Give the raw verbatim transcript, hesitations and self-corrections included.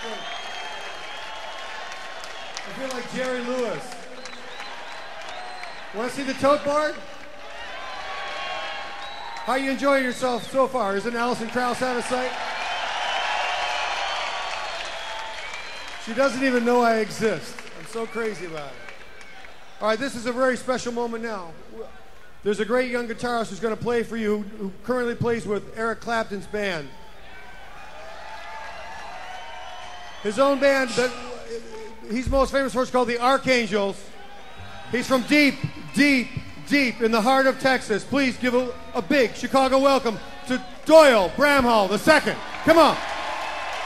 I feel like Jerry Lewis. Want to see the tote board? How you enjoying yourself so far? Isn't Alison Krauss out of sight? She doesn't even know I exist. I'm so crazy about it. All right, this is a very special moment now. There's a great young guitarist who's going to play for you, who currently plays with Eric Clapton's band. His own band that he's most famous for is called the Archangels. He's from deep, deep, deep in the heart of Texas. Please give a, a big Chicago welcome to Doyle Bramhall the second. Come on.